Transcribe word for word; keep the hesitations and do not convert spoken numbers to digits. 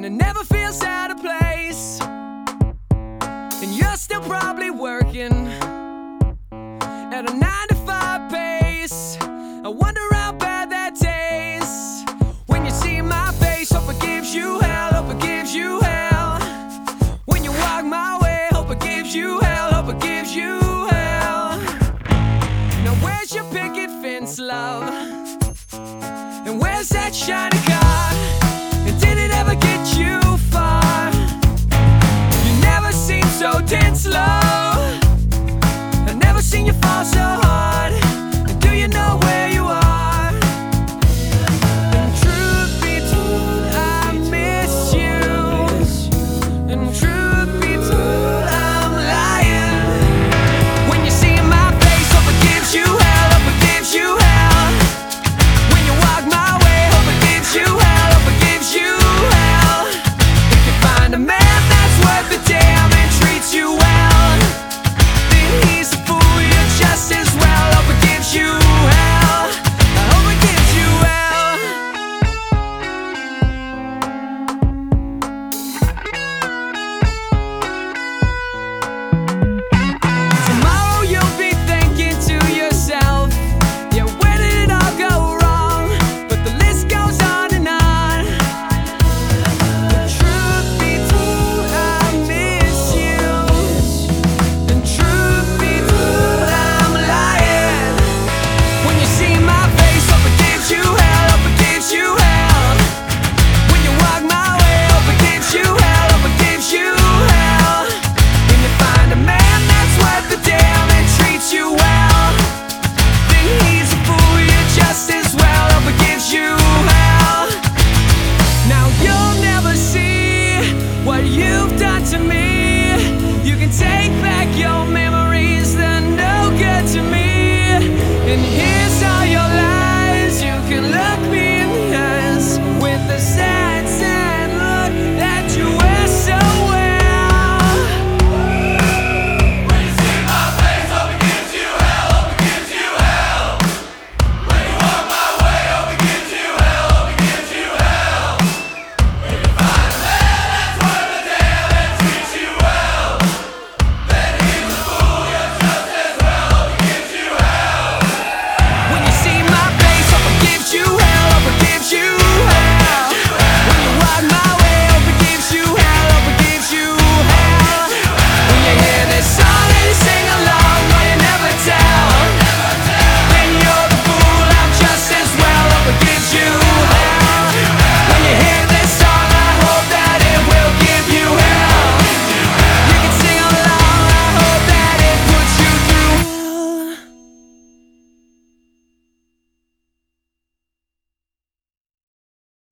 and it never feels out of place. And you're still probably working at a nine to five pace. I wonder how bad that tastes when you see my face. Hope it gives you hell, hope it gives you hell. When you walk my way, hope it gives you hell, hope it gives you hell. Now where's your picket fence, love? And where's that shiny car? And did it ever get you far? You never seem so tense, love. I've never seen you fall so hard.